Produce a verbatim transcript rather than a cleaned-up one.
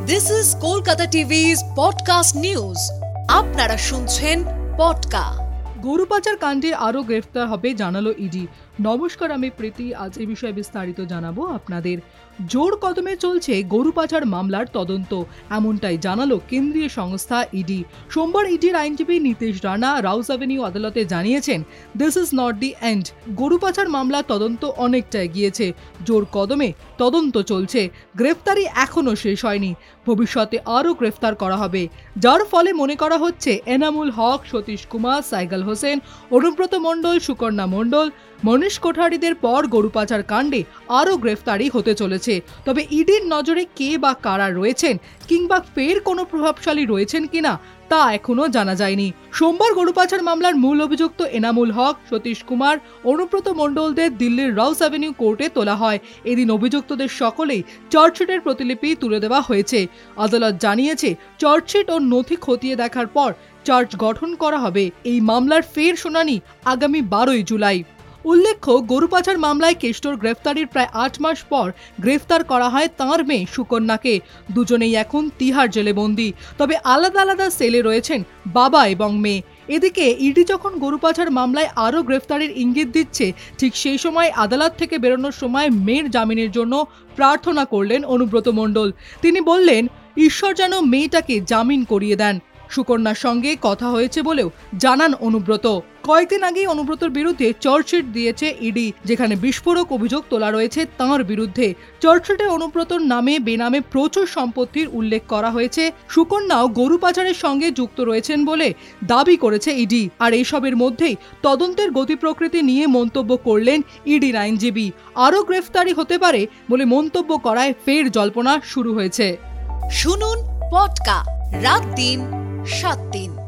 This is Kolkata টিভি's podcast news. আপনারা শুনছেন পডকা। গরু পাচার কাণ্ডে আরও গ্রেফতার হবে জানালো ইডি। নমস্কার, আমি প্রীতি। আজ এই বিষয়ে বিস্তারিত জানাবো আপনাদের। জোর কদমে চলছে গরু পাচার মামলার তদন্ত, এমনটাই জানালো কেন্দ্রীয় সংস্থা ইডি। সোমবার ইডির আইনজীবী নীতিশ রানা রাউস অ্যাভিনিউ আদালতে জানিয়েছেন, this is not the end. গরু পাচার মামলার তদন্ত অনেকটা এগিয়েছে, জোর কদমে তদন্ত চলছে, গ্রেফতারি এখনও শেষ হয়নি, ভবিষ্যতে আরও গ্রেফতার করা হবে, যার ফলে মনে করা হচ্ছে এনামুল হক, সতীশ কুমার, সাইগাল হোসেন, অনুব্রত মণ্ডল, সুকন্যা মণ্ডল, মনীষ কোঠারিদের পর গরু পাচার কাণ্ডে আরও গ্রেফতারি হতে চলেছে। তবে ইডির নজরে কে বা কারা রয়েছেন কিংবা ফের কোনো প্রভাবশালী রয়েছেন কিনা তা এখনো জানা যায়নি। সোমবার গরু পাচার মামলার মূল অভিযুক্ত এনামুল হক, সতীশ কুমার, অনুব্রত মণ্ডলদের দিল্লির রাউস অ্যাভিনিউ কোর্টে তোলা হয়। এদিন অভিযুক্তদের সকলেই চার্জশিটের প্রতিলিপি তুলে দেওয়া হয়েছে। আদালত জানিয়েছে, চার্জশিট ও নথি খতিয়ে দেখার পর চার্জ গঠন করা হবে। এই মামলার ফের শুনানি আগামী বারোই জুলাই। উল্লেখ্য, গরু পাচার মামলায় কেষ্টর গ্রেফতারির প্রায় আট মাস পর গ্রেফতার করা হয় তাঁর মেয়ে সুকন্যাকে। দুজনেই এখন তিহার জেলে বন্দী, তবে আলাদা আলাদা সেলে রয়েছেন বাবা এবং মেয়ে। এদিকে ইডি যখন গরু পাচার মামলায় আরও গ্রেফতারির ইঙ্গিত দিচ্ছে, ঠিক সেই সময় আদালত থেকে বেরোনোর সময় মেয়ের জামিনের জন্য প্রার্থনা করলেন অনুব্রত মণ্ডল। তিনি বললেন, ঈশ্বর যেন মেয়েটাকে জামিন করিয়ে দেন। সুকন্যার সঙ্গে কথা হয়েছে বলেও জানান অনুব্রত। কয়েকদিন আগেই অনুব্রতর বিরুদ্ধে চার্জশিট দিয়েছে ইডি, যেখানে বিস্ফোরক অভিযোগ তোলা রয়েছে তাঁর বিরুদ্ধে। চার্জশিটে অনুব্রতর নামে বেনামে প্রচুর সম্পত্তির উল্লেখ করা হয়েছে। সুকন্যাও গরু পাচারের সঙ্গে যুক্ত রয়েছেন বলে দাবি করেছে ইডি। আর এইসবের মধ্যেই তদন্তের গতি প্রকৃতি নিয়ে মন্তব্য করলেন ইডির আইনজীবী। আরও গ্রেফতারি হতে পারে বলে মন্তব্য করায় ফের জল্পনা শুরু হয়েছে। শুনুন পডকা রাত দিন সাত দিন।